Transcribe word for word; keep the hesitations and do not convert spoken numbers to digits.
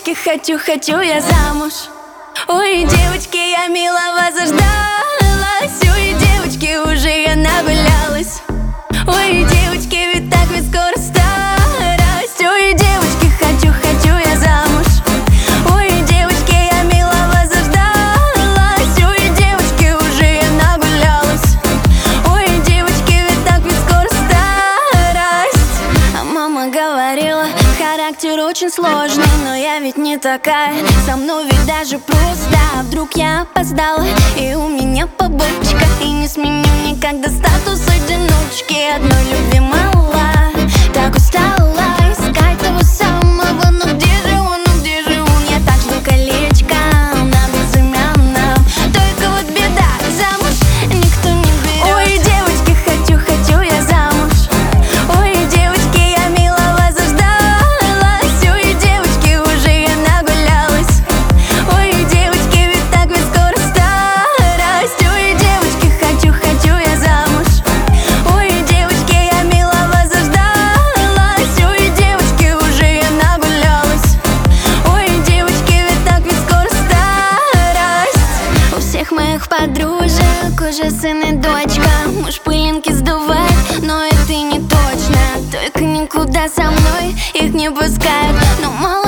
девочки, хочу, хочу я замуж. Ой, девочки, я милого заждалась. Ой, девочки, уже я нагулялась. Ой, девочки, ведь так ведь скоро старость. Ой, девочки, хочу, хочу я замуж. Ой, девочки, я милого заждалась. Ой, девочки, уже я нагулялась. Ой, девочки, ведь так ведь скоро старость. А мама говорила, характер очень сложный, но я ведь не такая. Со мной ведь даже просто. А вдруг я опоздала, и у меня побочка, и не сменю никогда статус одиночки. Одной любви мало, так устала искать того самого. Но где же он, ну где же он? Я так жду колечко на безымянном. Только вот беда, замуж никто не берет. Ой, девочки, хочу, хочу я замуж. Ой, девочки, я милого заждалась. Ой, девочки, уже я нагулялась. Ой, девочки, ведь так ведь скоро старость. Ой, девочки, хочу, хочу я замуж. Ой, девочки, я милого заждалась. Ой, девочки, уже я нагулялась. Ой, девочки, ведь так ведь скоро старость. У всех моих подружек уже сын и дочка. Муж пылинки сдувает, но это не точно. Только никуда со мной их не пускают. Но мало